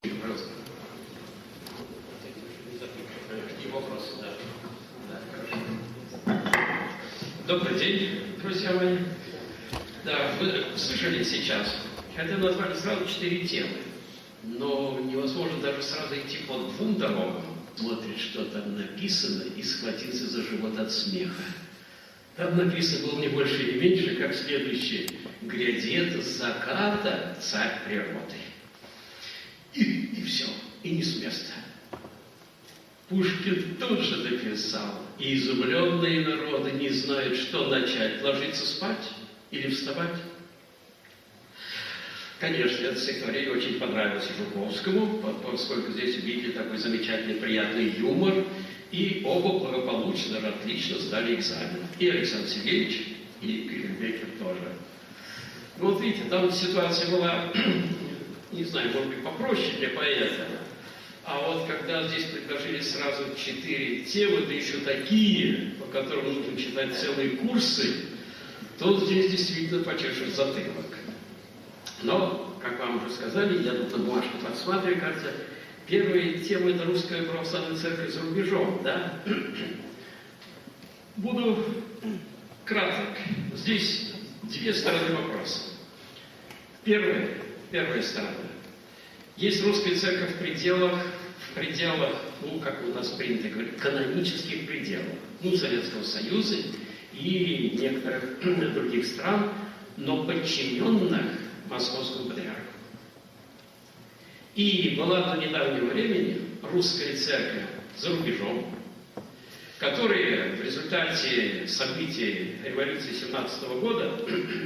Пожалуйста. Какие вопросы? Да, хорошо. Добрый день, друзья мои. Да, вы слышали сейчас, хотя назвали сразу 4 темы, но невозможно даже сразу идти по 2 дорогам. Смотрит, что там написано, и схватиться за живот от смеха. Там написано было не больше и меньше, как следующее: «Глядит с заката царь природы». И все, и не с места. Пушкин тут же дописал: «И изумленные народы не знают, что начать, ложиться спать или вставать». Конечно, это стихотворение очень понравилось Жуковскому, поскольку здесь увидели такой замечательный, приятный юмор, и оба благополучно, отлично сдали экзамен. И Александр Сергеевич, и Гринбекер тоже. Ну вот видите, там ситуация была, не знаю, может быть, попроще для поэта. А вот когда здесь предложили сразу 4 темы, да еще такие, по которым нужно читать целые курсы, то здесь действительно почешешь затылок. Но, как вам уже сказали, я тут на бумажку подсматриваю, кажется, первая тема — это русская православная церковь за рубежом, да? Буду краток. Здесь 2 стороны вопроса. Первая сторона. Есть русская церковь в пределах, ну, как у нас принято говорить, канонических пределах, ну, Советского Союза и некоторых других стран, но подчиненных Московскому патриарху. И была до недавнего времени русская церковь за рубежом, которая в результате событий революции 17 года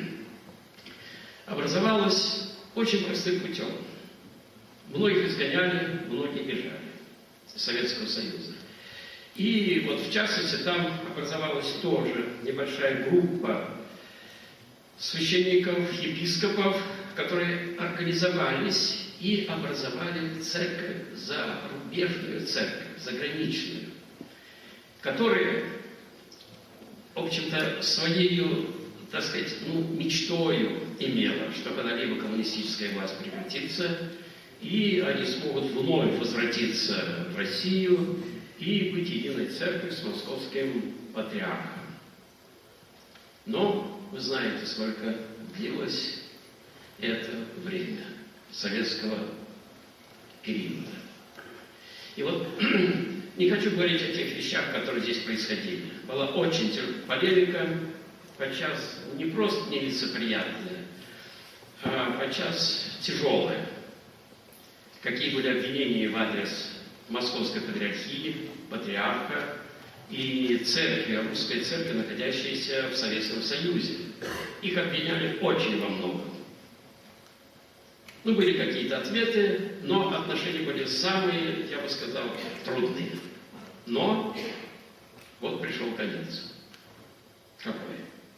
образовалась очень простым путем. Многих изгоняли, многие бежали из Советского Союза. И вот в частности там образовалась тоже небольшая группа священников, епископов, которые организовались и образовали церковь, зарубежную церковь, заграничную, которая, в общем-то, своею, так сказать, мечтою имела, что когда-либо коммунистическая власть прекратится, и они смогут вновь возвратиться в Россию и быть единой церковью с московским патриархом. Но вы знаете, сколько длилось это время советского периода. И вот не хочу говорить о тех вещах, которые здесь происходили. Была очень полемика, подчас не просто нелицеприятная, а подчас тяжелая. Какие были обвинения в адрес Московской патриархии, патриарха и церкви, русской церкви, находящейся в Советском Союзе. Их обвиняли очень во многом. Были какие-то ответы, но отношения были самые, я бы сказал, трудные. Но вот пришел конец. Какой?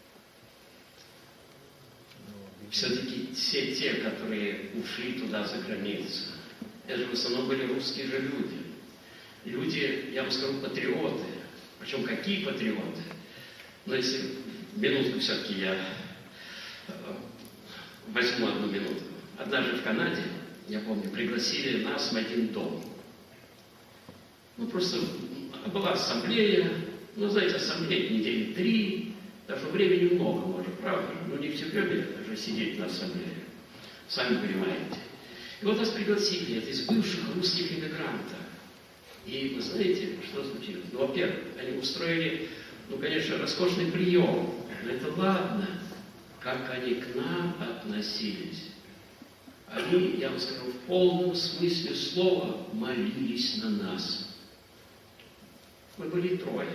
Все-таки все те, которые ушли туда за границу, это в основном были русские же люди. Люди, я бы сказал, патриоты. Причем какие патриоты? Но если минутку все-таки я возьму одну минутку. Однажды в Канаде, я помню, пригласили нас в один дом. Просто была ассамблея, знаете, ассамблея недели 3, даже времени много, может, правда? Не все время даже сидеть на ассамблее. Сами понимаете. И вот нас пригласили, это из бывших русских иммигрантов. И вы знаете, что случилось? Во-первых, они устроили, конечно, роскошный прием. Но это ладно, как они к нам относились. Они, я вам скажу, в полном смысле слова молились на нас. Мы были трое.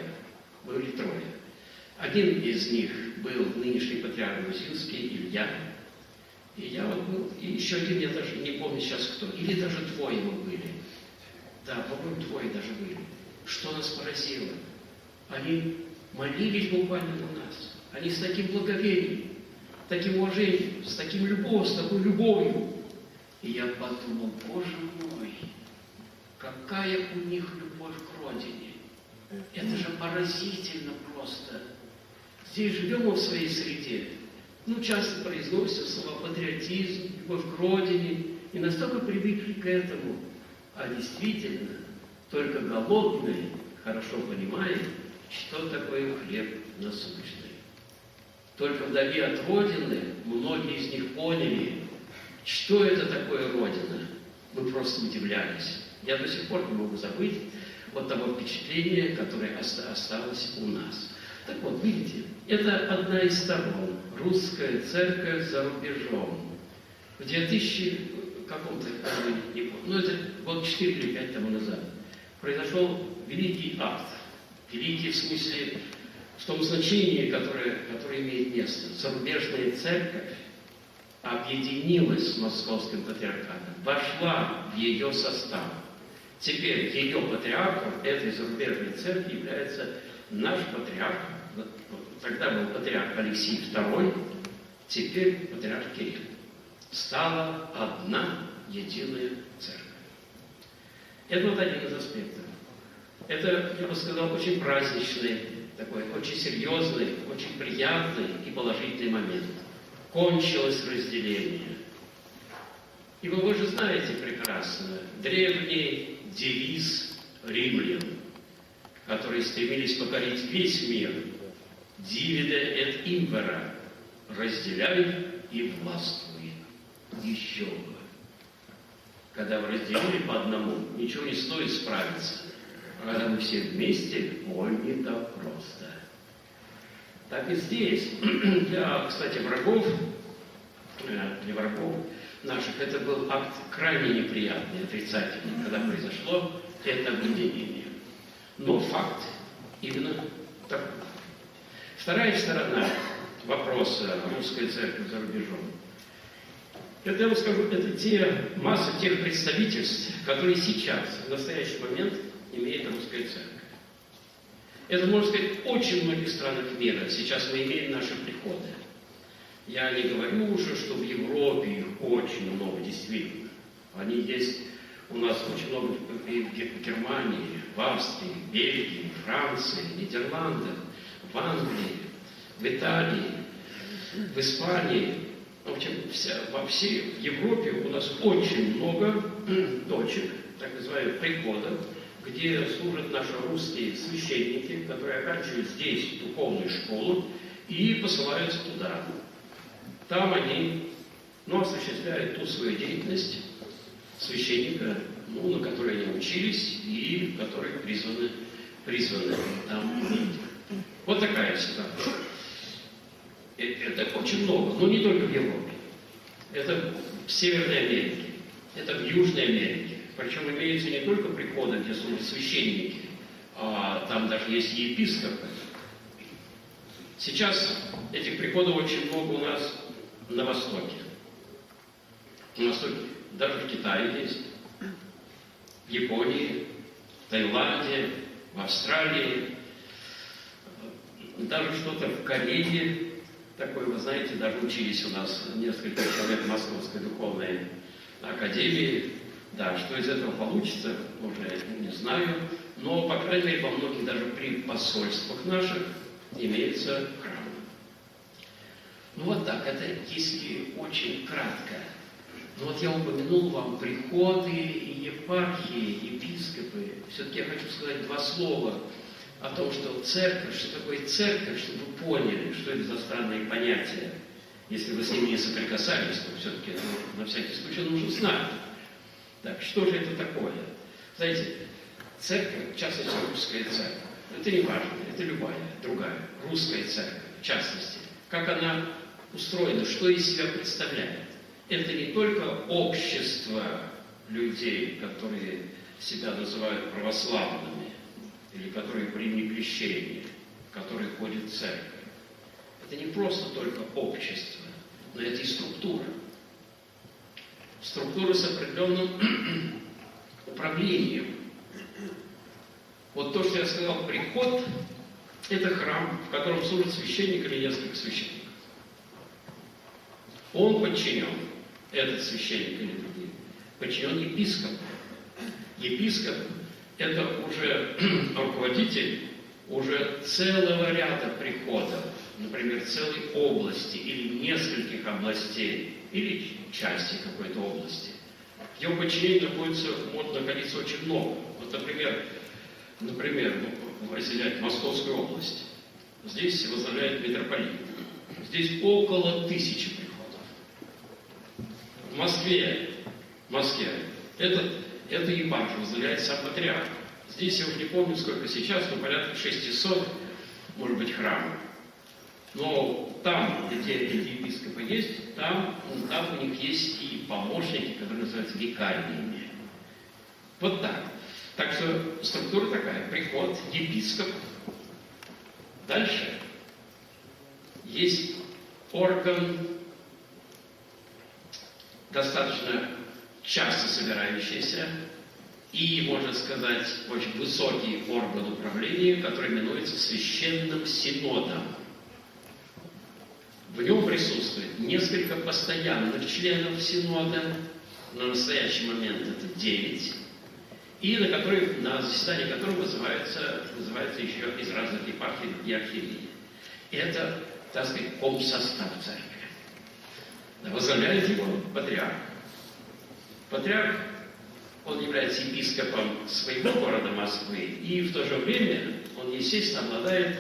Один из них был нынешний патриарх Грузинский, Илья. И я вот был, и еще один, я даже не помню сейчас кто. Или даже 2 мы были. Да, по-моему, 2 даже были. Что нас поразило? Они молились буквально на нас. Они с таким благоверием, таким уважением, с такой любовью. И я подумал, Боже мой, какая у них любовь к родине. Это же поразительно просто. Здесь живем мы в своей среде. Часто произносятся слова патриотизм, любовь к родине, И настолько привыкли к этому, а действительно, только голодный хорошо понимает, что такое хлеб насущный. Только вдали от Родины многие из них поняли, что это такое Родина. Мы просто удивлялись. Я до сих пор не могу забыть вот того впечатления, которое осталось у нас. Так вот, видите, это одна из сторон. Русская церковь за рубежом. В 2000 каком-то, не помню, ну это год 4 или 5 тому назад, произошел великий акт. Великий в смысле, в том значении, которое имеет место. Зарубежная церковь объединилась с Московским патриархатом, вошла в ее состав. Теперь ее патриархом этой зарубежной церкви является наш патриарх. Тогда был патриарх Алексий II, теперь патриарх Кирилл. Стала одна единая церковь. Это вот один из аспектов. Это, я бы сказал, очень праздничный, такой очень серьезный, очень приятный и положительный момент. Кончилось разделение. И вы же знаете прекрасно древний девиз римлян, которые стремились покорить весь мир. «Divide et impera» – «разделяй и властвуй». Еще бы. Когда вы разделили по одному, ничего не стоит справиться. А когда мы все вместе, ой, не так просто. Так и здесь. Для, кстати, для врагов наших, это был акт крайне неприятный, отрицательный, когда произошло это объединение. Но факт именно такой. Вторая сторона вопроса русской церкви за рубежом. Это, я вам скажу, это масса тех представительств, которые сейчас, в настоящий момент, имеет русская церковь. Это, можно сказать, в очень многих странах мира. Сейчас мы имеем наши приходы. Я не говорю уже, что в Европе их очень много, действительно. Они есть у нас очень много и в Германии, в Австрии, в Бельгии, в Франции, в Нидерландах, в Англии, в Италии, в Испании. В общем, во всей Европе у нас очень много точек, так называемых приходов, где служат наши русские священники, которые оканчивают здесь духовную школу и посылаются туда. Там они осуществляют ту свою деятельность священника, на которой они учились и которые призваны там быть. Вот такая ситуация. Это очень много, но не только в Европе. Это в Северной Америке, это в Южной Америке. Причем имеются не только приходы, где служат священники, а там даже есть епископы. Сейчас этих приходов очень много у нас на Востоке. На Востоке, даже в Китае есть, в Японии, в Таиланде, в Австралии, даже что-то в Корее. Такое, вы знаете, даже учились у нас несколько человек в Московской духовной академии. Да, что из этого получится, уже не знаю. Но, по крайней мере, во многих даже при посольствах наших имеется храм. Вот так, это если очень кратко. Но вот я упомянул вам приходы и епархии, епископы. Все-таки я хочу сказать два слова о том, что церковь, что такое церковь, чтобы вы поняли, что это за странные понятия. Если вы с ними не соприкасались, то все-таки это на всякий случай нужно знать. Так, что же это такое? Знаете, церковь, в частности, русская церковь, это не важно, это любая, другая, русская церковь, в частности. Как она устроена, что из себя представляет? Это не только общество людей, которые себя называют православными, или которые приняли крещение, которые ходят в церковь. Это не просто только общество, но это и структура. Структура с определенным управлением. Вот то, что я сказал, приход – это храм, в котором служит священник или несколько священников. Он подчинен, этот священник или другие, подчинен епископу. Епископ – это уже руководитель уже целого ряда приходов, например, целой области или нескольких областей, или части какой-то области. В его подчинении может находиться очень много. Вот, например, выделять Московскую область. Здесь возглавляет митрополит. Здесь около 1000 приходов. В Москве эту епархию возглавляет сам патриарх. Здесь я уже не помню, сколько сейчас, но порядка 600, может быть, храмов. Но там, где эти епископы есть, там у них есть и помощники, которые называются викариями. Вот так. Так что структура такая. Приход, епископ. Дальше есть орган, достаточно часто собирающийся и, можно сказать, очень высокий орган управления, который именуется Священным Синодом. В нем присутствует несколько постоянных членов Синода, на настоящий момент это 9, и на заседании которого вызывается еще из разных епархий и архиереи. Это, так сказать, комсостав церкви. Возглавляет его патриарх. Патриарх, он является епископом своего города Москвы, и в то же время он, естественно, обладает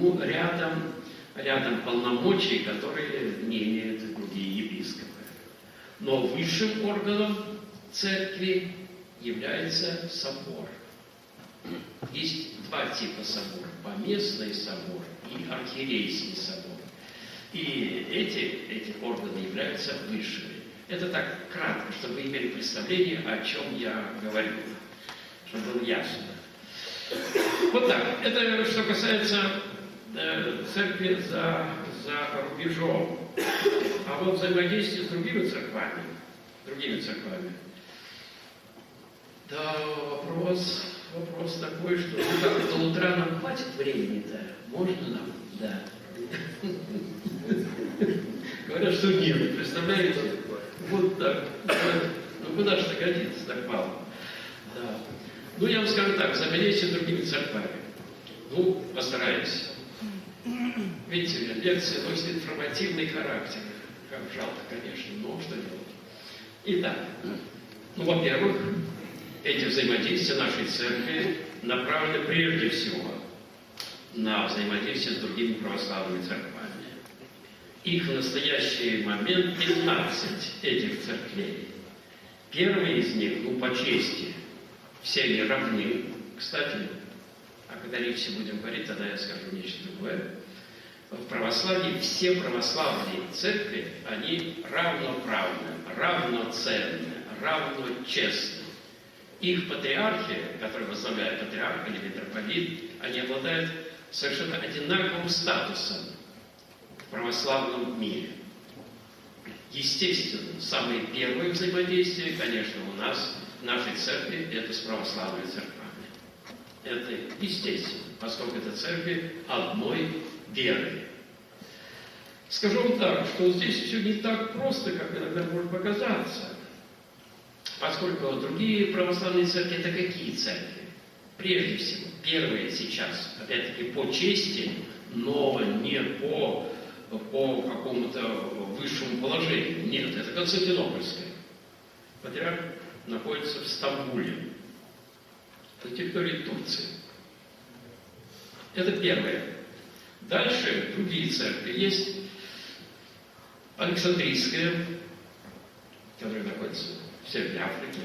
рядом полномочий, которые не имеют другие епископы. Но высшим органом церкви является собор. Есть два типа собора: поместный собор и архиерейский собор. И эти органы являются высшими. Это так кратко, чтобы вы имели представление, о чем я говорю, чтобы было ясно. Вот так. Это что касается церкви за рубежом. А вот взаимодействие с другими церквами. Да, вопрос такой, что до утра нам хватит времени-то? Можно нам? Да. Говорят, что нет. Представляете? Вот так. Ну куда же это годится так мало? Да. Ну я вам скажу так, взаимодействие с другими церквами. Ну, постараемся. Видите, лекция носит информативный характер. Как жалко, конечно, но что делать? Итак, во-первых, эти взаимодействия нашей церкви направлены прежде всего на взаимодействие с другими православными церквами. Их в настоящий момент 15 этих церквей. Первые из них, по чести, все они равны. Кстати, о католичестве будем говорить, тогда я скажу нечто другое. В православии все православные церкви, они равноправны, равноценны, равночестны. Их патриархи, которые возглавляют патриарх или митрополит, они обладают совершенно одинаковым статусом в православном мире. Естественно, самые первые взаимодействия, конечно, у нас, в нашей церкви, это с православными церквами. Это естественно, поскольку это церкви одной веры. Скажу вам так, что здесь все не так просто, как иногда может показаться. Поскольку другие православные церкви — это какие церкви? Прежде всего, первые сейчас, опять-таки, по чести, но не по какому-то высшему положению. Нет, это Константинопольская. Патриарх находится в Стамбуле, на территории Турции. Это первое. Дальше другие церкви. Есть Александрийская, которая находится в Северной Африке.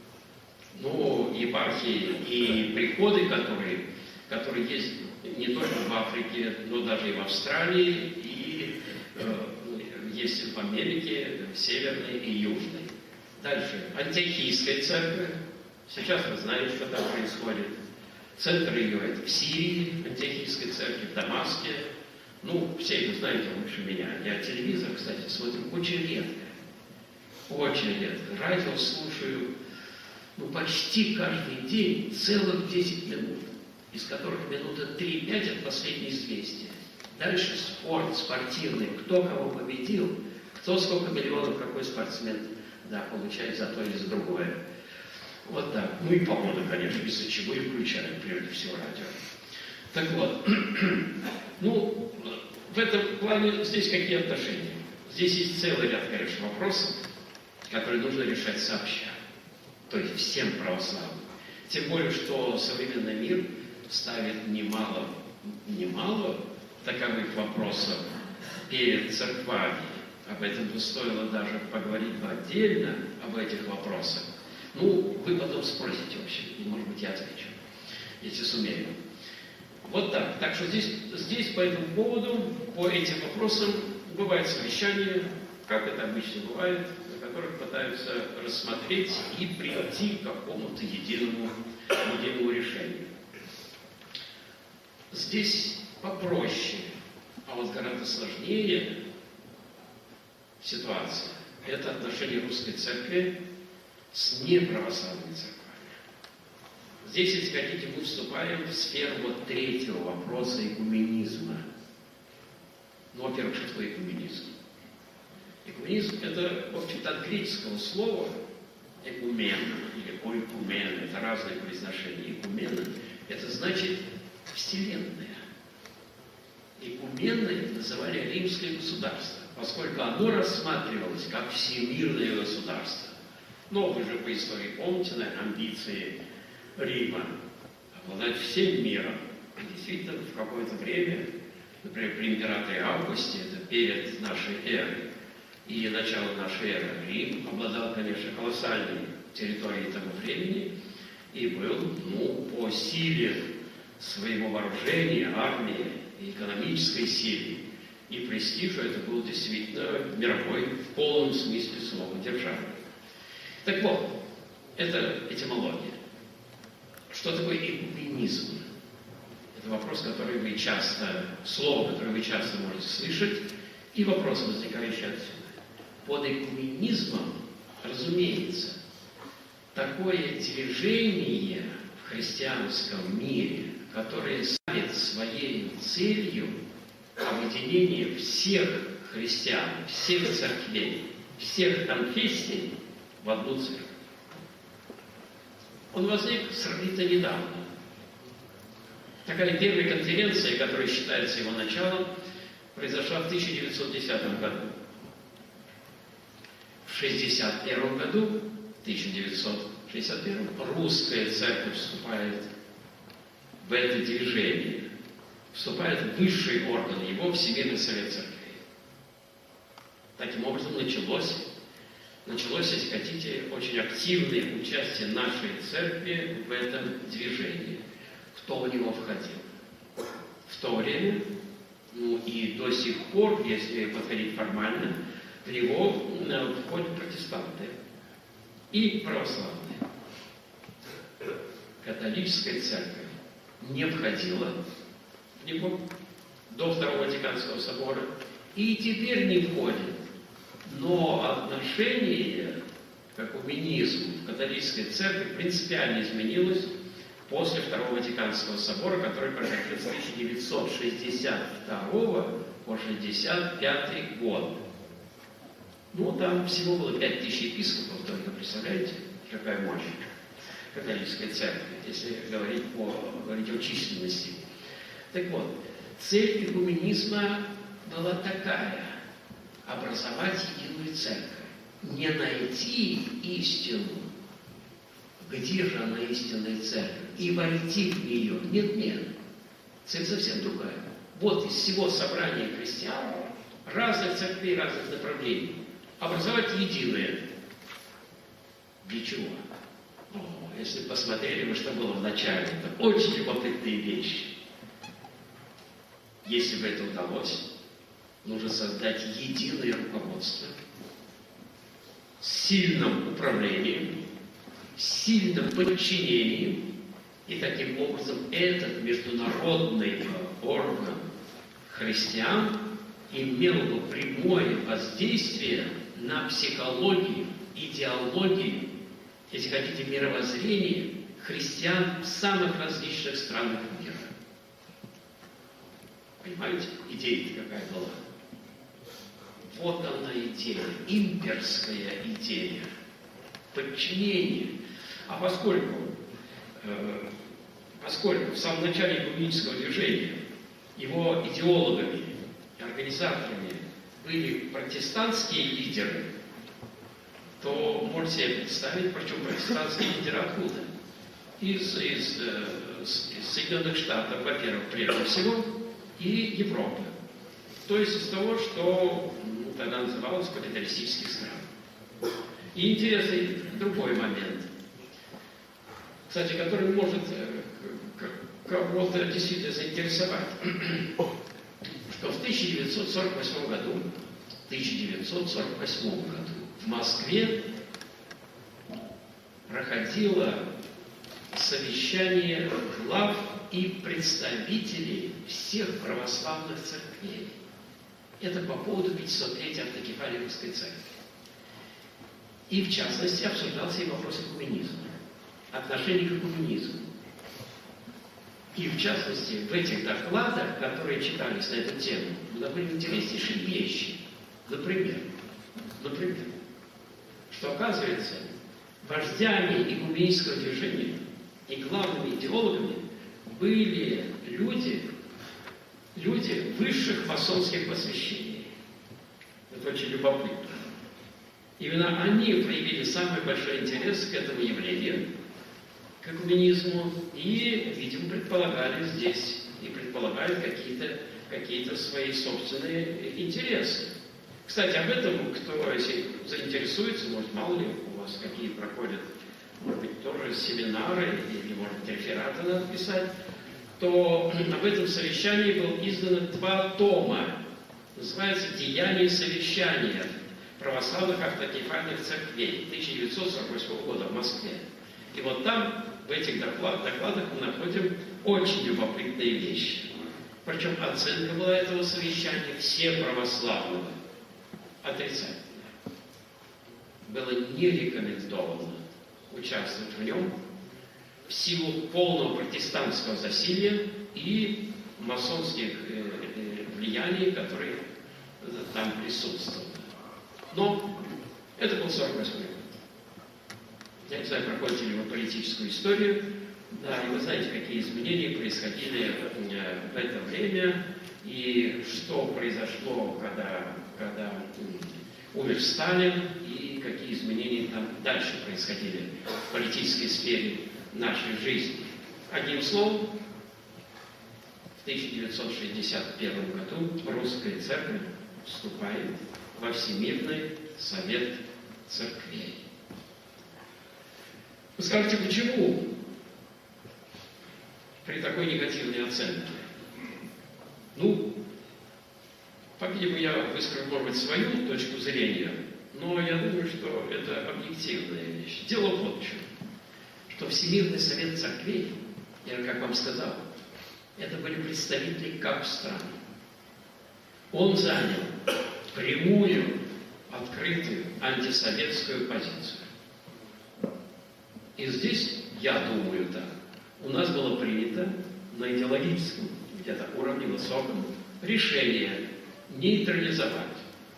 Епархии и приходы, которые есть не только в Африке, но даже и в Австралии, и есть в Америке, в Северной и Южной. Дальше. Антиохийская церковь. Сейчас вы знаете, что там происходит. Центр ее — это в Сирии, Антиохийской церкви, в Дамаске. Все это знаете лучше меня. Я телевизор, кстати, смотрю очень редко. Очень редко. Радио слушаю, почти каждый день целых 10 минут, из которых минута 3-5 от последней известия. Дальше спорт, спортивный, кто кого победил, кто сколько миллионов, какой спортсмен получает за то или за другое. Вот так. И погода, конечно, без чего и включают, прежде всего, радио. Так вот, в этом плане здесь какие отношения? Здесь есть целый ряд, конечно, вопросов, которые нужно решать сообща. то есть всем православным. Тем более, что современный мир ставит немало таковых вопросов перед церквами. Об этом бы стоило даже поговорить отдельно, об этих вопросах. Ну, вы потом спросите вообще, и, может быть, я отвечу, если сумею. Вот так. Так что здесь по этому поводу, по этим вопросам бывают совещания, как это обычно бывает, на которых пытаются рассмотреть и прийти к какому-то единому решению. Здесь попроще, а вот гораздо сложнее ситуация. Это отношение русской церкви с неправославными церквами. Здесь, если хотите, мы вступаем в сферу вот третьего вопроса экуменизма. Ну, во-первых, что такое экуменизм? Экуменизм – это, в общем-то, от греческого слова экумен или ойкумен, это разные произношения. Экумена – это значит вселенная. Экуменной называли римское государство, поскольку оно рассматривалось как всемирное государство. Но вы же по истории помните, наверное, амбиции Рима обладать всем миром. И действительно, в какое-то время, например, при императоре Августе, это перед нашей эрой, и начало нашей эры, Рим обладал, конечно, колоссальной территорией того времени и был, по силе своего вооружения, армии, и экономической силе и престижу, это был действительно мировой, в полном смысле слова, держава. Так вот, это этимология. Что такое экуменизм? Это вопрос, который вы часто, слово, которое вы часто можете слышать, и вопрос, возникающий отсюда. Под экуменизмом, разумеется, такое движение в христианском мире, которое ставит своей целью объединение всех христиан, всех церквей, всех конфессий в одну церковь. Он возник сравнительно недавно. Такая первая конференция, которая считается его началом, произошла в 1910 году. В 1961 году, 1961, русская церковь вступает в это движение, вступает в высший орган его, Всемирный Совет Церквей. Таким образом началось, если хотите, очень активное участие нашей церкви в этом движении. Кто в него входил? В то время, и до сих пор, если подходить формально, в него входят протестанты и православные. Католическая церковь не входила в него до Второго Ватиканского собора и теперь не входит. Но отношение к экуменизму в католической церкви принципиально изменилось после Второго Ватиканского собора, который проходил с 1962 по 1965 год. Там всего было 5000 епископов, только представляете, какая мощь католической церкви, если говорить о численности. Так вот, цель экуменизма была такая: образовать единую церковь. Не найти истину, где же она, истинная церковь, и войти в нее. Нет. Цель совсем другая. Вот из всего собрания христиан, разных церквей, разных направлений, образовать единое. Для чего? Если посмотрели вы, что было в начале, это очень любопытные вещи. Если бы это удалось, нужно создать единое руководство с сильным управлением, с сильным подчинением, и таким образом этот международный орган христиан имел бы прямое воздействие на психологию, идеологию, если хотите, мировоззрение христиан в самых различных странах мира. Понимаете, идея-то какая была? Вот она идея, имперская идея, подчинение. А поскольку в самом начале экуменического движения его идеологами и организаторами были протестантские лидеры, то можете себе представить, причем протестантские лидеры откуда? Из Соединенных Штатов, во-первых, прежде всего, и Европы. То есть из того, что тогда называлось капиталистических стран. И интересный другой момент, кстати, который может кого-то действительно заинтересовать, что в 1948 году в Москве проходило совещание глав и представителей всех православных церквей. Это по поводу 503-й автокефалиевской церкви. И в частности обсуждался и вопрос экуменизма, отношение к экуменизму. И в частности в этих докладах, которые читались на эту тему, были интереснейшие вещи. Например, что оказывается, вождями экуменического движения и главными идеологами были люди высших масонских посвящений. Это очень любопытно. Именно они проявили самый большой интерес к этому явлению, к экуменизму, и, видимо, предполагали здесь, и предполагают какие-то свои собственные интересы. Кстати, об этом, кто, если заинтересуется, может, мало ли у вас какие проходят, может быть, тоже семинары, или, может быть, рефераты надо писать, то об этом совещании был издано 2 тома. Называется «Деяния совещания православных автокефальных церквей» 1948 года в Москве. И вот там, в этих докладах мы находим очень любопытные вещи. Причем оценка была этого совещания все православного отрицательная. Было не рекомендовано участвовать в нем в силу полного протестантского засилья и масонских влияний, которые там присутствовали. Но это был 48 год. Я не знаю, проходите ли вы политическую историю, да, и вы знаете, какие изменения происходили в это время, и что произошло, когда умер Сталин, и какие изменения там дальше происходили в политической сфере нашей жизни. Одним словом, в 1961 году Русская Церковь вступает во Всемирный Совет Церквей. Вы скажете, почему при такой негативной оценке? По-видимому, я выскажу, может быть, свою точку зрения, но я думаю, что это объективная вещь. Дело вот в чем. Что Всемирный Совет Церквей, я как вам сказал, это были представители как стран. Он занял прямую, открытую антисоветскую позицию. И здесь, я думаю, так, у нас было принято на идеологическом, где-то уровне высоком, решение нейтрализовать.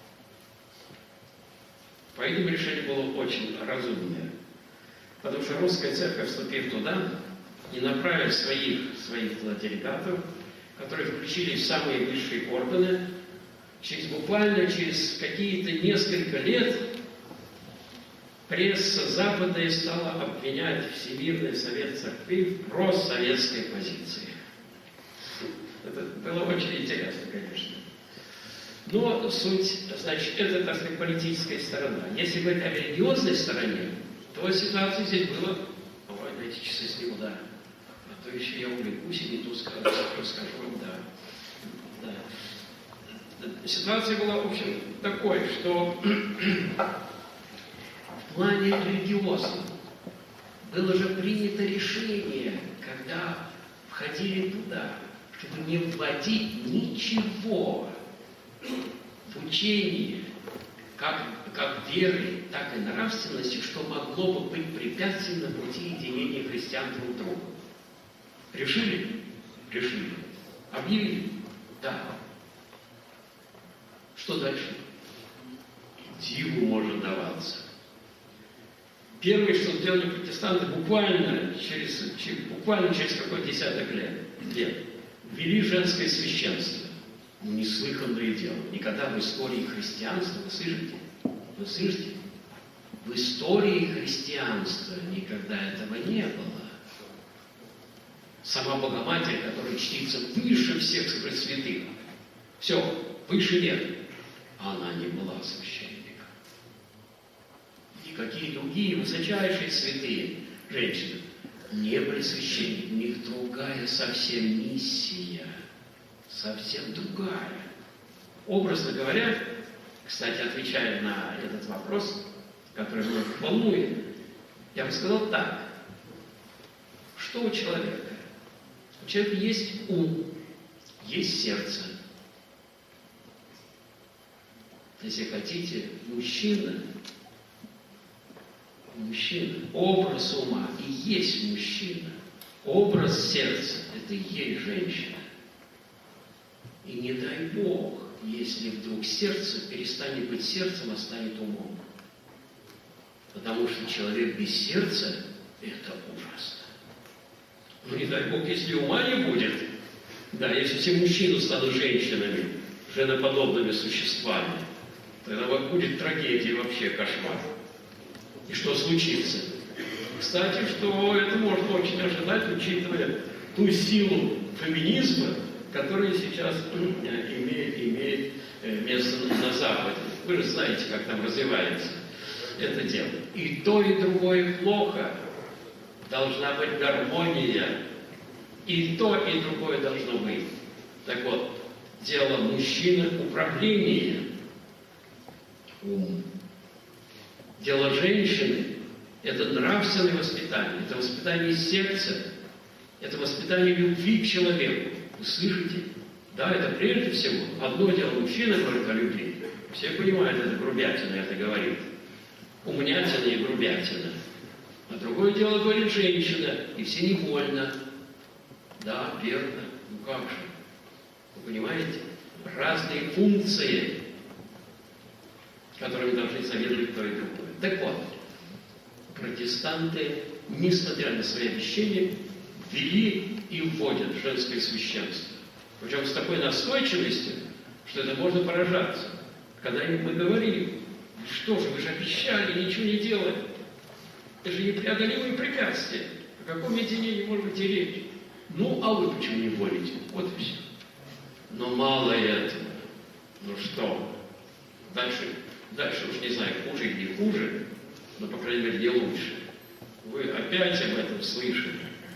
Поэтому решение было очень разумное. Потому что Русская Церковь, вступив туда и направив своих делегатов, которые включили в самые высшие органы, буквально через какие-то несколько лет пресса западная стала обвинять Всемирный Совет Церквей в проссоветской позиции. Это было очень интересно, конечно. Но суть, значит, это, так сказать, политическая сторона. Если говорить о религиозной стороне, то ситуация здесь была, эти часы сниму, да. А то еще я увлекусь и не то скажу вам, да. Ситуация была, в общем, такой, что в плане религиозном было же принято решение, когда входили туда, чтобы не вводить ничего в учении, как веры, так и нравственности, что могло бы быть препятствием на пути единения христиан друг к другу. Решили? Решили. Объявили? Да. Что дальше? Диву может даваться. Первое, что сделали протестанты, буквально через какой десяток лет, ввели женское священство. Неслыханное дело. Никогда в истории христианства, вы слышите? В истории христианства никогда этого не было. Сама Богоматерь, которая чтится выше всех святых, все, выше нет, она не была священником. Никакие другие высочайшие святые женщины не были священниками. У них другая совсем миссия, совсем другая. Образно говоря, кстати, отвечая на этот вопрос, который меня волнует, я бы сказал так. Что у человека? У человека есть ум, есть сердце. Если хотите, мужчина, образ ума и есть мужчина. Образ сердца – это и есть женщина. И не дай Бог, если вдруг сердце перестанет быть сердцем, а станет умом. Потому что человек без сердца – это ужасно. Ну, не дай Бог, если ума не будет, да, если все мужчины станут женщинами, женоподобными существами, тогда вот будет трагедия, вообще кошмар. И что случится? Кстати, что это можно очень ожидать, учитывая ту силу феминизма, которая сейчас имеет место на Западе. Вы же знаете, как там развивается это дело. И то, и другое плохо. Должна быть гармония. И то, и другое должно быть. Так вот, дело мужчины – управление. Ум. Дело женщины – это нравственное воспитание, это воспитание сердца, это воспитание любви к человеку. Вы слышите? Да, это прежде всего. Одно дело мужчина говорит о любви. Все понимают, это грубятина, это говорит. Умнятина и грубятина. А другое дело говорит женщина, и все невольно. Да, верно. Ну как же? Вы понимаете? Разные функции, которыми должны заведовать то и другое. Так вот, протестанты, несмотря на свои обещания, ввели и вводят женское священство. Причем с такой настойчивостью, что это можно поражаться. Когда мы говорили, что же, вы же обещали, ничего не делать. Это же непреодолимые препятствия. О каком единении может быть и речь? Ну, а вы почему не волите? Вот и все. Но мало этого. Ну что? Дальше уж не знаю, хуже или не хуже, но, по крайней мере, не лучше. Вы опять об этом слышали.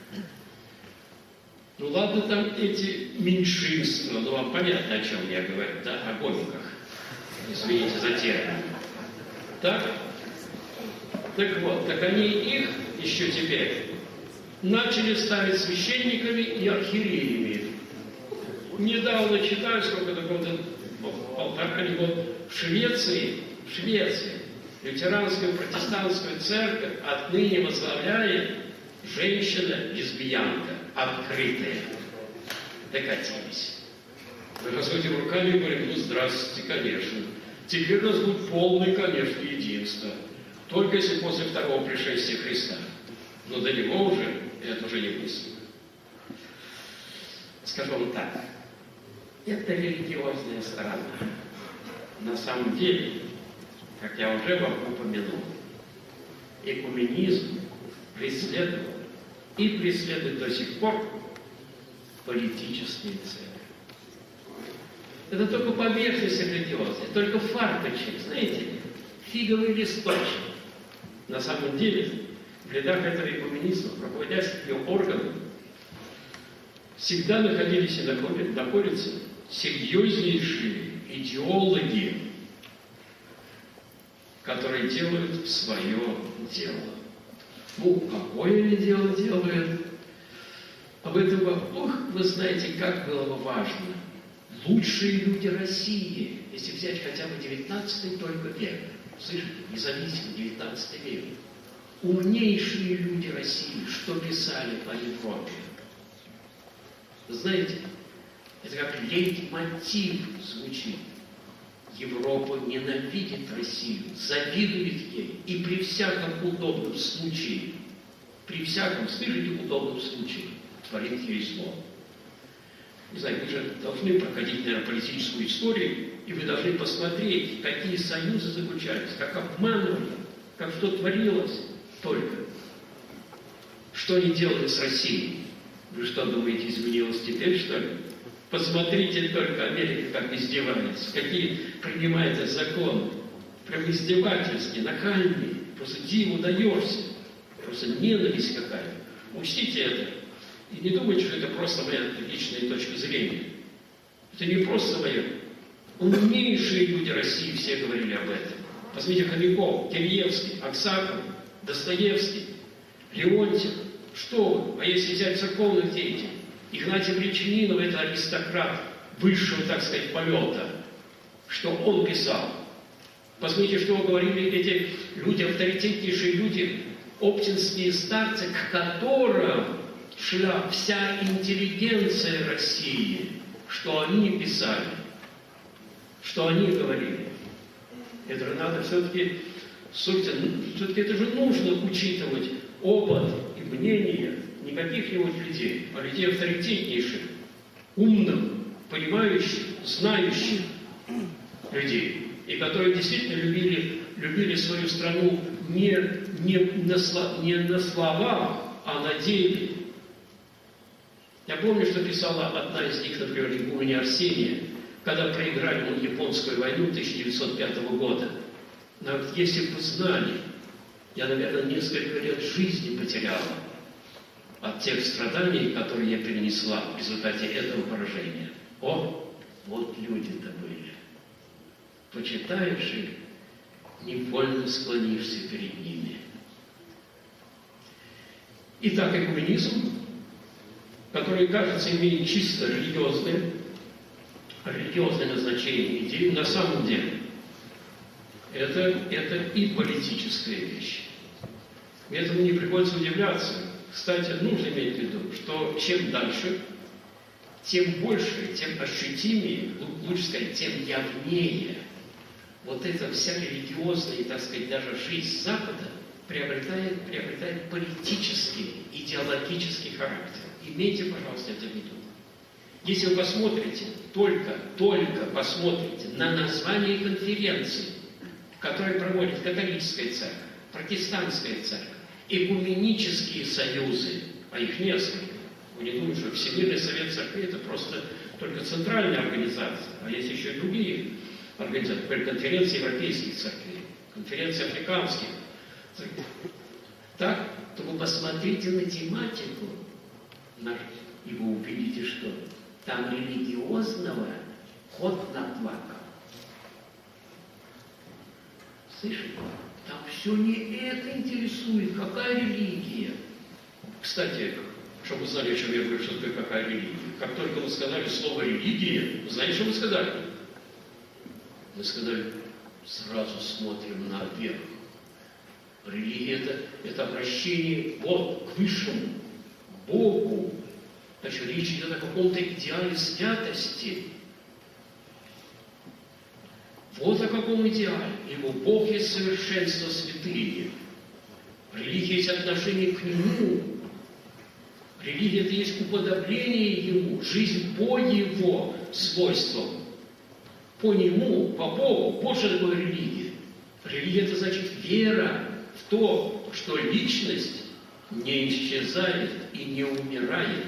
Ну ладно, там эти меньшинства, ну вам понятно, о чем я говорю, да, о гомиках. Извините за термин. Так? Так вот, так они их еще теперь начали ставить священниками и архиереями. Недавно читаю, сколько года, полтора года, в Швеции, лютеранскую протестантскую церковь отныне возглавляет женщина-лесбиянка, открытая. Докатились. Мы разводим руками и говорим, ну здравствуйте, конечно. Теперь у нас будет полное, конечно, единство. Только если после второго пришествия Христа. Но до него уже это уже не мыслимо. Скажу вам так. Это религиозная сторона. На самом деле, как я уже вам упомянул, экуменизм преследовал и преследует до сих пор политические цели. Это только поверхность религиозная, только фарточек, знаете, фиговый листочек. На самом деле, в рядах этого экуменизма, руководящие органы, всегда находились и находятся серьезнейшие идеологи, которые делают свое дело. Ну, какое они дело делают? Об этом, вы знаете, как было бы важно. Лучшие люди России, если взять хотя бы 19 только век, слышите, независимый 19 век, умнейшие люди России, что писали о Европе. Знаете, это как лейтмотив звучит. Европа ненавидит Россию, завидует ей, и при всяком удобном случае, слышите, удобном случае, творит ей зло. Не знаю, вы же должны проходить, наверное, политическую историю, и вы должны посмотреть, какие союзы заключались, как как что творилось только. Что они делают с Россией? Вы что думаете, изменилось теперь, что ли? Посмотрите только, Америка как издевается, какие принимает законы. Прям издевательские, нахальные. Просто диву даешься. Просто ненависть какая-то. Учтите это. И не думайте, что это просто моя личная точка зрения. Это не просто моя. Умнейшие люди России все говорили об этом. Возьмите Хомяков, Киреевский, Аксаков, Достоевский, Леонтьев. Что вы? А если взять церковных деятелей? Игнатий Бречанинов – это аристократ высшего, так сказать, полета. Что он писал? Посмотрите, что говорили эти люди, авторитетнейшие люди, оптинские старцы, к которым шла вся интеллигенция России. Что они писали? Что они говорили? Это же надо все-таки, все-таки это же нужно учитывать опыт и мнение не каких-нибудь людей, а людей авторитетнейших, умных, понимающих, знающих людей, и которые действительно любили свою страну не на словах, а на деле. Я помню, что писала одна из них, например, Игуменя Арсения, когда проиграли японскую войну 1905 года. Но вот если бы вы знали, я, наверное, несколько лет жизни потеряла от тех страданий, которые я перенесла в результате этого поражения. О, вот люди-то были. Почитаешь их, невольно склонишься перед ними. Итак, экуменизм, который, кажется, имеет чисто религиозное назначение идеи, на самом деле это и политическая вещь. И этому не приходится удивляться. Кстати, нужно иметь в виду, что чем дальше, тем больше, тем ощутимее, лучше сказать, тем явнее вот эта вся религиозная, так сказать, даже жизнь Запада приобретает политический, идеологический характер. Имейте, пожалуйста, это в виду. Если вы посмотрите, только посмотрите на название конференции, которые проводит католическая церковь, протестантская церковь, экуменические союзы, а их несколько. Вы не думаете, что Всемирный совет церкви это просто только центральная организация, а есть еще и другие организации, например, конференция европейских церквей, конференция африканских церквей. Так, то вы посмотрите на тематику, и вы увидите, что там религиозного ход наплакал. Слышите? Там все не это интересует. Какая религия? Кстати, чтобы вы знали, о чем я говорю, что такое какая религия. Как только вы сказали слово «религия», вы знаете, что вы сказали? Вы сказали, сразу смотрим наверх. Религия – это обращение к высшему, Богу. Значит, речь идет о каком-то идеале святости. Вот о каком идеале. Ибо Бог есть совершенство святыни. Религия есть отношение к Нему. Религия – это есть уподобление Ему, жизнь по Его свойствам. По Нему, по Богу. Вот что такое религия. Религия – это значит вера в то, что личность не исчезает и не умирает.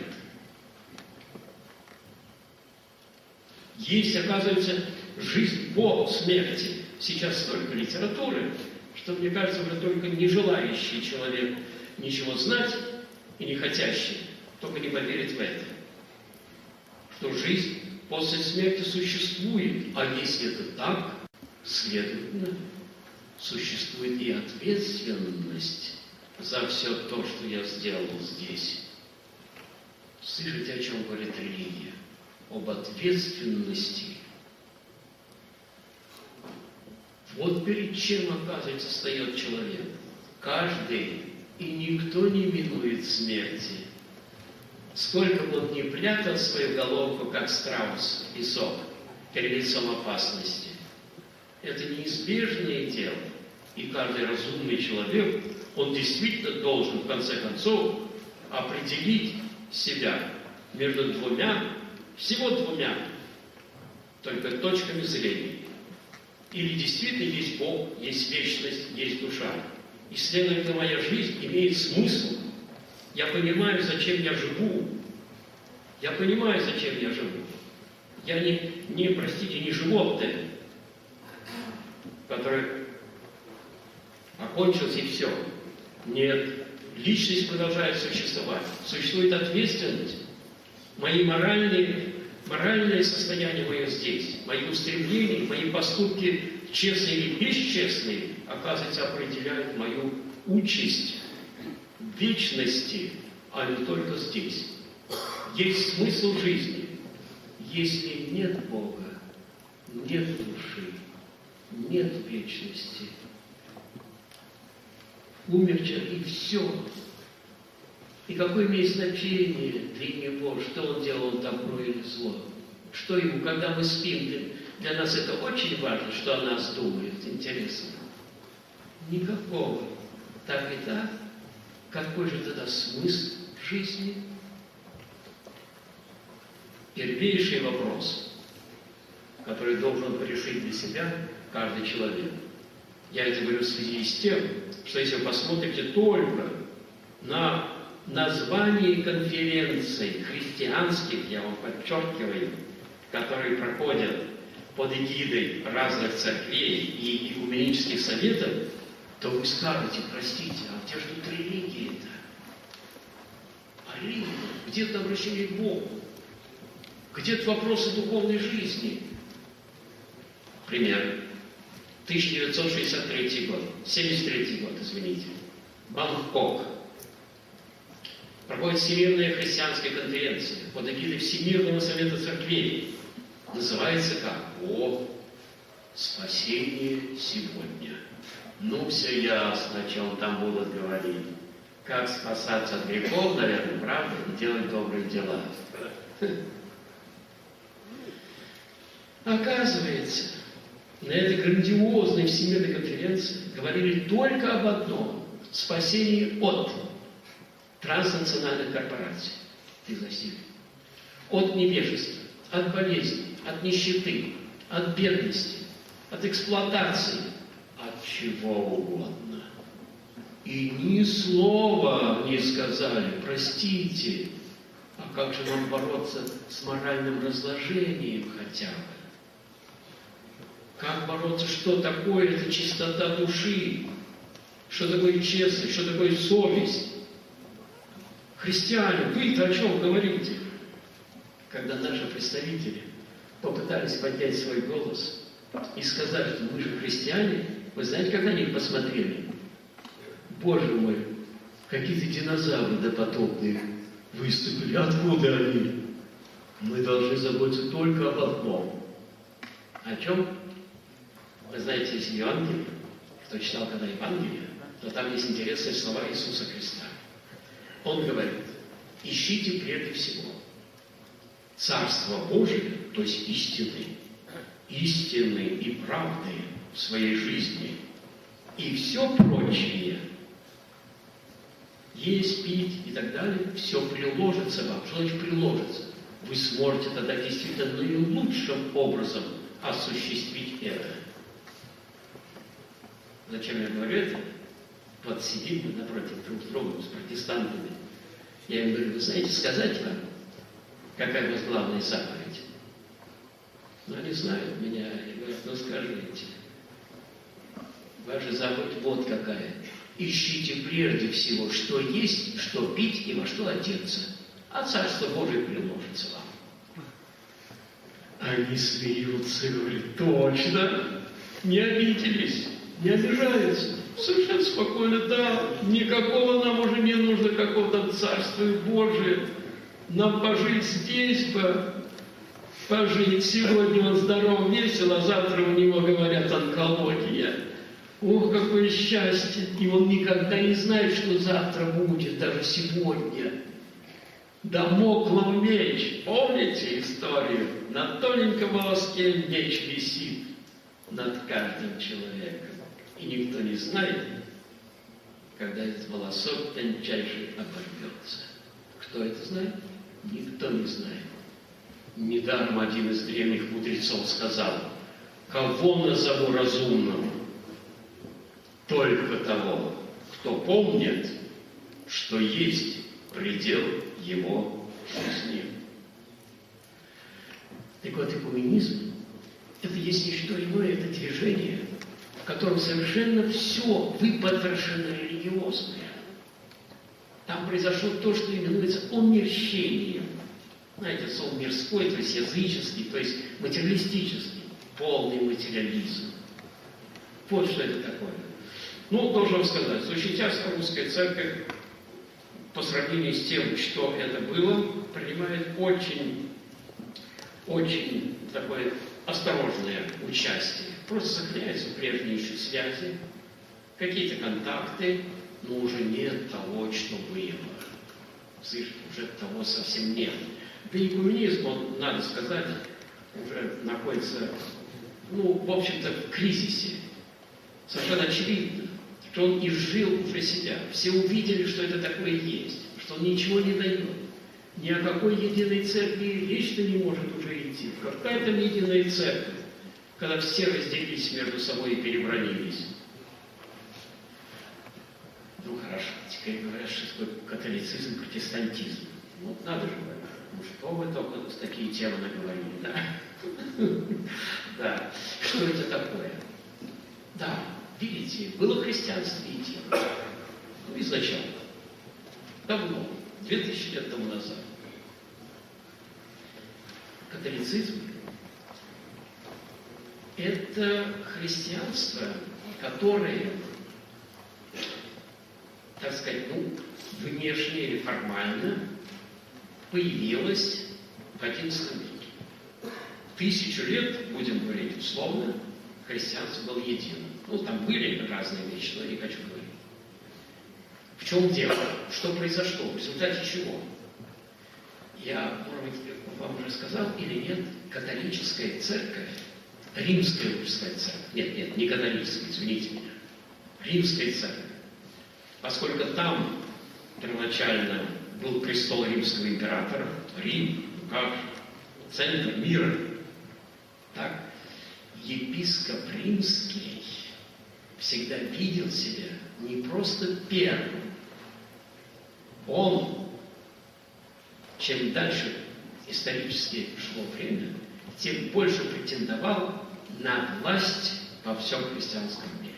Есть, оказывается, жизнь по смерти. Сейчас столько литературы, что, мне кажется, уже только не желающий человек ничего знать и не хотящий, только не поверит в это. Что жизнь после смерти существует. А если это так, следовательно, существует и ответственность за все то, что я сделал здесь. Слышите, о чем говорит религия? Об ответственности. Вот перед чем, оказывается, встает человек. Каждый, и никто не минует смерти. Сколько бы он ни прятал свою головку, как страус, песок, перед лицом опасности. Это неизбежное дело. И каждый разумный человек, он действительно должен, в конце концов, определить себя между всего двумя, только точками зрения. Или действительно есть Бог, есть вечность, есть душа. И, следовательно, моя жизнь имеет смысл. Я понимаю, зачем я живу. Я понимаю, зачем я живу. Я простите, не животное, которое окончилось и все. Нет. Личность продолжает существовать. Существует ответственность. Мои моральное состояние мое здесь, мои устремления, мои поступки, честные или бесчестные, оказывается, определяют мою участь в вечности, а не только здесь. Есть смысл жизни. Если нет Бога, нет души, нет вечности. Умер человек, и все. И какое имеет значение для него, что он делал, добро или зло? Что ему, когда мы спим, для нас это очень важно, что о нас думает, интересно. Никакого. Так и так. Какой же тогда смысл жизни? Первейший вопрос, который должен решить для себя каждый человек. Я это говорю в связи с тем, что если вы посмотрите только на название конференций христианских, я вам подчеркиваю, которые проходят под эгидой разных церквей и экуменических советов, то вы скажете, простите, а где же тут религия-то? А религия? Где-то обращение к Богу? Где-то вопросы духовной жизни? Пример. 1963 год, 73 год, извините. Бангкок. Проходит Всемирная христианская конференция под эгидой Всемирного совета церквей. Называется как? О спасении сегодня. Ну, все ясно, о чем там будут говорить. Как спасаться от грехов, наверное, правда, и делать добрые дела. Оказывается, на этой грандиозной всемирной конференции говорили только об одном – спасении от транснациональных корпораций. От невежества, от болезни, от нищеты, от бедности, от эксплуатации, от чего угодно. И ни слова не сказали, простите, а как же нам бороться с моральным разложением хотя бы? Как бороться, что такое эта чистота души? Что такое честность? Что такое совесть? Христиане, вы-то о чем говорите? Когда наши представители попытались поднять свой голос и сказать, что мы же христиане, вы знаете, как на них посмотрели? Боже мой, какие-то динозавры допотопные выступили. Откуда они? Мы должны заботиться только об одном. О чем? Вы знаете, из Евангелия, кто читал когда Евангелие, то там есть интересные слова Иисуса Христа. Он говорит, ищите прежде всего Царство Божие, то есть истины и правды в своей жизни, и все прочее, есть, пить и так далее, все приложится вам. Что значит приложится? Вы сможете тогда действительно наилучшим образом осуществить это. Зачем я говорю это? Вот сидим мы напротив друг друга с протестантами. Я им говорю, вы знаете, сказать вам, какая у вас главная заповедь? Но они знают меня и говорят, ну скажите. Ваша заповедь вот какая. Ищите прежде всего, что есть, что пить и во что одеться. А Царство Божие приложится вам. Они смеются и говорят, точно, не обиделись. Не обижаются. Совершенно спокойно, да, никакого нам уже не нужно какого-то Царства Божия. Нам пожить здесь бы, пожить. Сегодня он здоров, весел, а завтра у него, говорят, онкология. Ох, какое счастье! И он никогда не знает, что завтра будет, даже сегодня. Дамоклов меч. Помните историю? На тоненьком волоске меч висит над каждым человеком. И никто не знает, когда этот волосок тончайший оборвется. Кто это знает? Никто не знает. Недаром один из древних мудрецов сказал, кого назову разумным? Только того, кто помнит, что есть предел его жизни. Так вот, экуменизм – это есть не что иное, это движение, в котором совершенно все выпотрошено религиозное. Там произошло то, что именуется омерщением. Знаете, слово мирской, то есть языческий, то есть материалистический, полный материализм. Вот что это такое. Ну, должен вам сказать, что сейчас русская церковь по сравнению с тем, что это было, принимает очень такое осторожное участие. Просто сохраняются прежние еще связи, какие-то контакты, но уже нет того, что было. Слышите, уже того совсем нет. Да и коммунизм, он, надо сказать, уже находится, в общем-то, в кризисе. Совершенно очевидно, что он изжил уже себя. Все увидели, что это такое есть, что он ничего не дает. Ни о какой единой церкви речь-то не может уже идти. Какая там единая церковь, когда все разделились между собой и перебранились. Ну хорошо, теперь говорят, что такое католицизм, протестантизм. Ну, надо же говорить. Ну что вы только такие темы наговорили, да? Да. Что это такое? Да, видите, было христианство единое. Ну, изначально. Давно, 2000 лет тому назад. Католицизм – это христианство, которое, так сказать, внешне или формально появилось в XI веке. 1000 лет, будем говорить условно, христианство было единым. Там были разные вещи, но не хочу говорить. В чем дело? Что произошло? В результате чего? Я, может быть, вам уже сказал или нет, католическая церковь, римская церковь, нет, не католическая, извините меня, римская церковь, поскольку там первоначально был престол римского императора, Рим, центр мира, так, епископ римский всегда видел себя не просто первым. Он, чем дальше исторически шло время, тем больше претендовал на власть во всем христианском мире.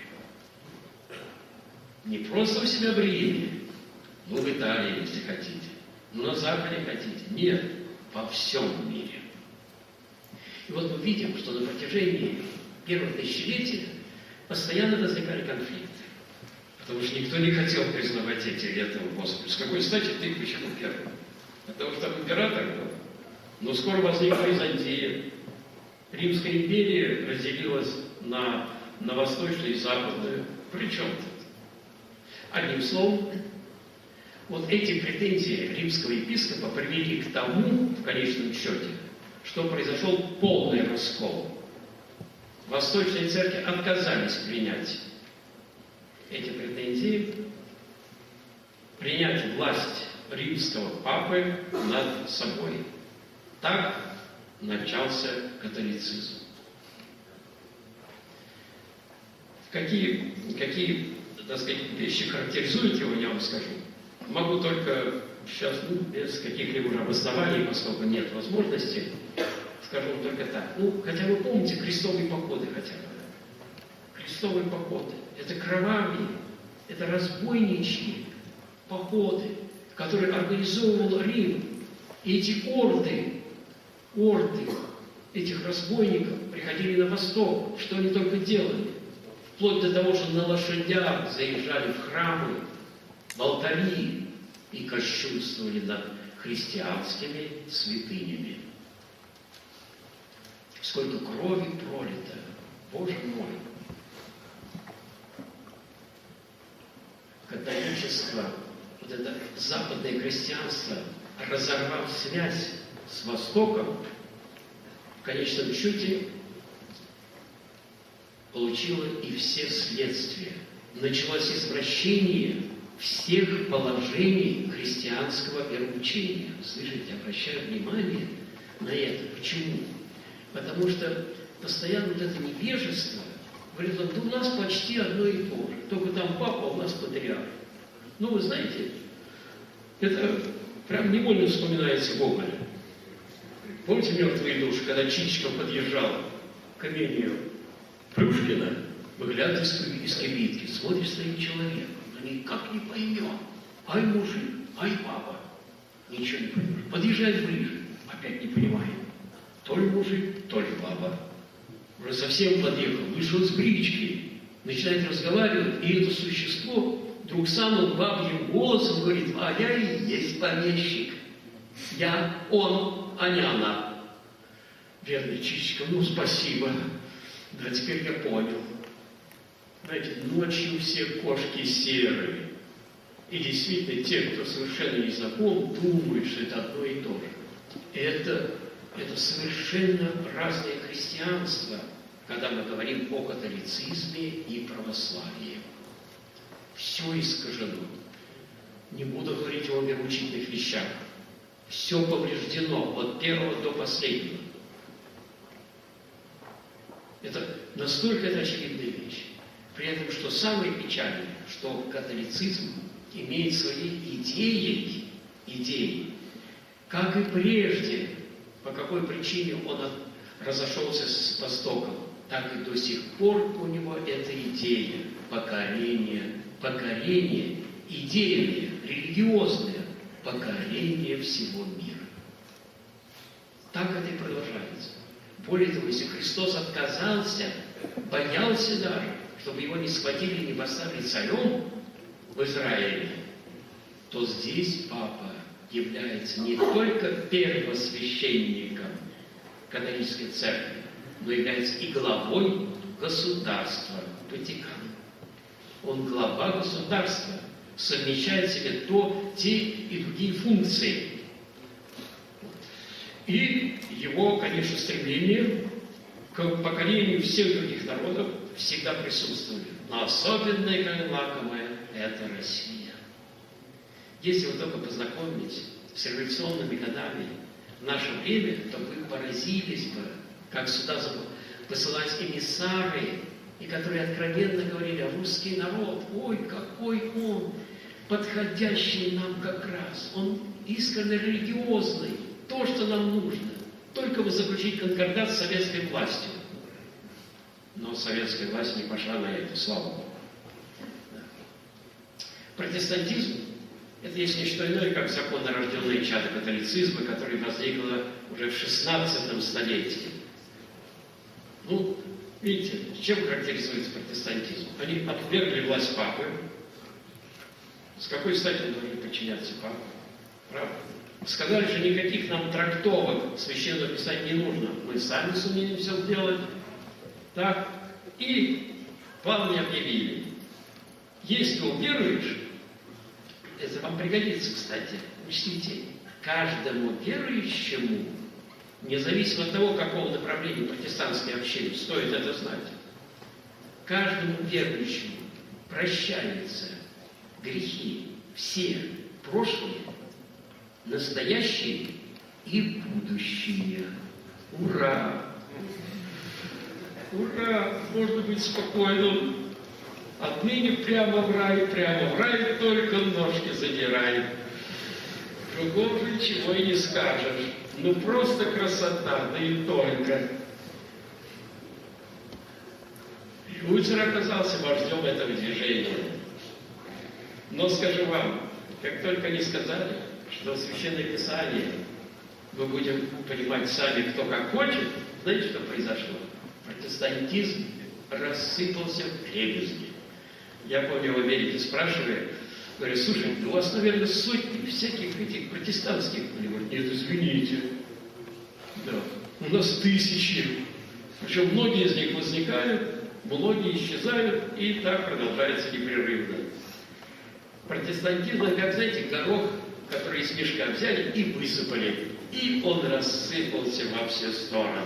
Не просто у себя в Риме, в Италии, если хотите, на Западе хотите. Нет, во всем мире. И вот мы видим, что на протяжении первых тысячелетий постоянно возникали конфликты. Потому что никто не хотел признавать этого Господа. С какой стати ты почему первый? Потому что там император был. Но скоро возникла Византия. Римская империя разделилась на восточную и западную. Причем тут? Одним словом, вот эти претензии римского епископа привели к тому, в конечном счете, что произошел полный раскол. Восточные церкви отказались принять эти претензии, принять власть римского папы над собой. Так начался католицизм. Какие, так сказать, вещи характеризуют его, я вам скажу. Могу только сейчас, без каких-либо уже обоснований, поскольку нет возможности, скажу вам только так. Хотя вы помните крестовые походы хотя бы. Крестовые походы. Это кровавые, это разбойничьи походы, которые организовывал Рим. И эти орды этих разбойников приходили на восток. Что они только делали? Вплоть до того, что на лошадях заезжали в храмы, в алтари и кощунствовали над христианскими святынями. Сколько крови пролито, Боже мой! Католичество, вот это западное христианство, разорвав связь с Востоком, в конечном счете получило и все следствия. Началось извращение всех положений христианского вероучения. Слышите, обращаю внимание на это. Почему? Потому что постоянно вот это невежество Говорит он, да у нас почти одно и то же. Только там папа, а у нас патриарх. Ну, вы знаете, это прям невольно вспоминается Гоголь. Помните «Мертвые души», когда Чичиков подъезжал к имению Плюшкина, выглядывает из кибитки, смотрит, стоит человек, но никак не поймет. Ай, мужик, ай, папа. Ничего не поймешь. Подъезжает ближе, опять не понимает. То ли мужик, то ли папа. Уже совсем подъехал, вышел с брички, начинает разговаривать, и это существо вдруг самым бабьим голосом говорит, а я и есть помещик. Я, он, а не она. Бедный Чичиков, ну спасибо. Да, теперь я понял. Знаете, ночью все кошки серые. И действительно, те, кто совершенно не знаком, думают, что это одно и то же. Это совершенно разное христианство, когда мы говорим о католицизме и православии. Все искажено. Не буду говорить о вероучительных вещах. Все повреждено от первого до последнего. Это настолько это очевидная вещь. При этом, что самое печальное, что католицизм имеет свои идеи, как и прежде, по какой причине он разошелся с Востоком, так и до сих пор у него эта идея покорения, идейное, религиозное покорение всего мира. Так это и продолжается. Более того, если Христос отказался, боялся даже, чтобы его не схватили, не поставили царем в Израиле, то здесь Папа является не только первосвященником католической церкви, но является и главой государства Ватикана. Он глава государства, совмещает в себе те и другие функции. И его, конечно, стремление к покорению всех других народов всегда присутствует. Но особенное, как лакомое, это Россия. Если вы только познакомитесь с революционными годами в наше время, то вы поразились бы, как сюда посылались эмиссары, и которые откровенно говорили, а русский народ, ой, какой он подходящий нам как раз. Он искренне религиозный, то, что нам нужно. Только бы заключить конкордат с советской властью. Но советская власть не пошла на это, слава Богу. Да. Протестантизм – это есть не что иное, как законно рожденное чадо католицизма, которое возникло уже в XVI столетии. Ну, видите, чем характеризуется протестантизм? Они отвергли власть папы. С какой стати мы должны подчиняться папе? Правда? Сказали, что никаких нам трактовок Священного Писания не нужно. Мы сами сумеем все сделать. Так. И плавно объявили. Если уверуешь, это вам пригодится, кстати, учтите, каждому верующему, независимо от того, какого направления протестантской общины, стоит это знать, каждому верующему прощаются грехи все прошлые, настоящие и будущие. Ура! Ура! Можно быть спокойным. Отныне прямо в рай, только ножки задирай. Другого же ничего и не скажешь. Ну просто красота, да и только. Лютер оказался вождем этого движения. Но скажу вам, как только они сказали, что Священное Писание мы будем понимать сами, кто как хочет, знаете, что произошло? Протестантизм рассыпался в дребезги. Я помню, в Америке спрашивали, говорят, слушай, у вас, наверное, сотни всяких этих протестантских. Они говорят, нет, извините. Да, у нас тысячи. Причем многие из них возникают, многие исчезают, и так продолжается непрерывно. Протестантизм, как, знаете, горох, который из мешка взяли и высыпали. И он рассыпался во все стороны.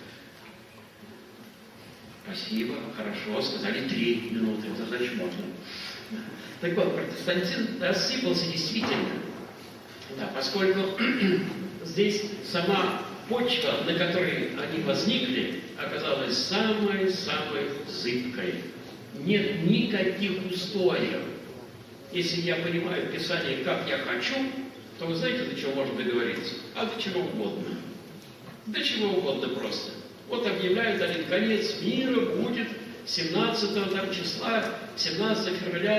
Спасибо, хорошо, сказали 3 минуты, это значит можно. Так вот, протестантизм рассыпался действительно. Да, поскольку здесь сама почва, на которой они возникли, оказалась самой-самой зыбкой. Нет никаких устоев. Если я понимаю в Писании, как я хочу, то вы знаете, до чего можно договориться? А до чего угодно. До чего угодно просто. Вот объявляют один: конец мира будет 17 числа, 17 февраля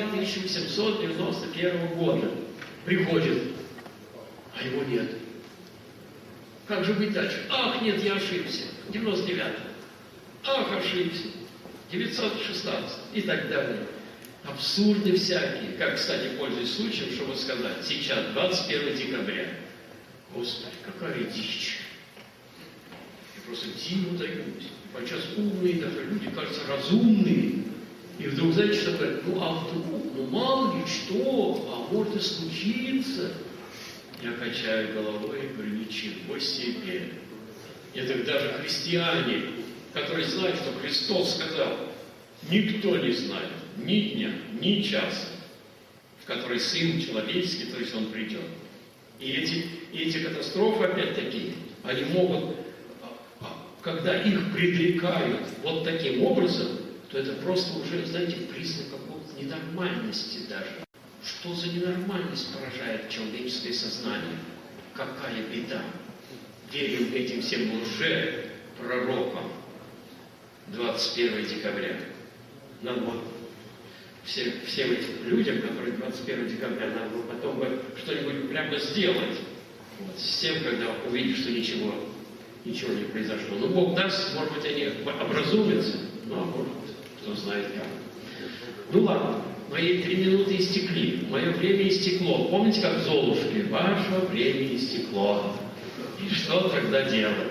1791 года. Приходит, а его нет. Как же быть дальше? Ах, нет, я ошибся. 99. Ах, ошибся. 916. И так далее. Абсурды всякие. Как, кстати, пользуясь случаем, чтобы сказать, сейчас 21 декабря. Господи, какая дичь. Я просто диву даюсь. Сейчас умные даже люди, кажется, разумные. И вдруг, знаете, что говорят? А вдруг, мало ли что, а может и случится. Я качаю головой и говорю: ничего себе. Это даже христиане, которые знают, что Христос сказал, никто не знает ни дня, ни часа, в который Сын Человеческий, то есть Он придет. И эти катастрофы, опять-таки, они могут, когда их предрекают вот таким образом, то это просто уже, знаете, признак какой-то ненормальности даже. Что за ненормальность поражает человеческое сознание? Какая беда! Верим этим всем лже-пророкам. 21 декабря. Надо было всем этим людям, которые 21 декабря, надо было потом бы что-нибудь прямо сделать. Вот, с тем, когда увидишь, что ничего не произошло. Ну, Бог даст, может быть, они образумятся, ну, а может, кто знает как. Ну, ладно. Мои 3 минуты истекли, мое время истекло. Помните, как Золушки? Ваше время истекло. И что тогда делать?